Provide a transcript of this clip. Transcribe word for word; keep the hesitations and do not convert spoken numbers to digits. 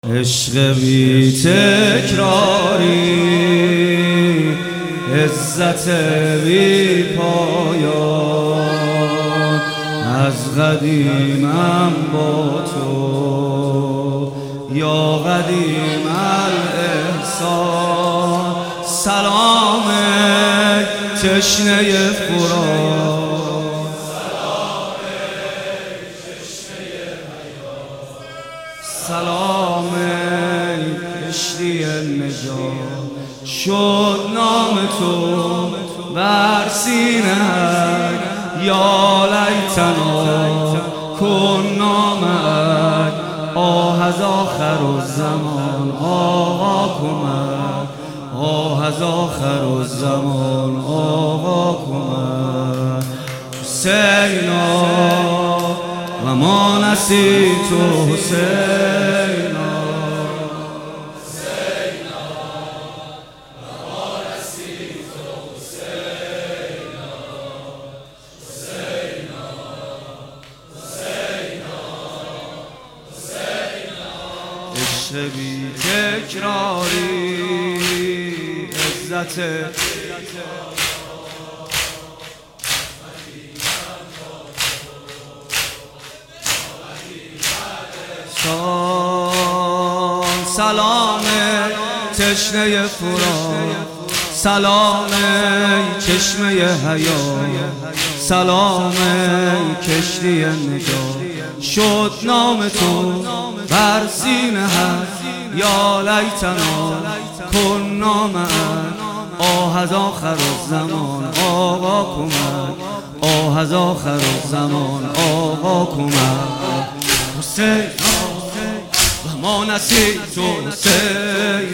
عشق بی تکراری، عزت بی پایان، از قدیمم با تو یا قدیم الاحسان. سلام تشنه فرات، سلام کشتی نجات. شد نام تو بر سینه‌ات، یا لیتنا کنا معک. آه از آخر الزمان آقا کمک، آه از آخر الزمان آقا کمک. حسینا و ما نسیت حسینا، حسینا و ما نسیت حسینا، حسینا حسینا حسینا. عشق بی تکراری، عزت سلام تشنه فرات، سلام چشمه حیات، سلام کشتی نجات. شد نام تو بر سینه‌ات، یا لیتنا کنا معک. آه از آخر الزمان آقا کمک، آه از آخر الزمان آقا کمک. حسین و ما نسیت حسین،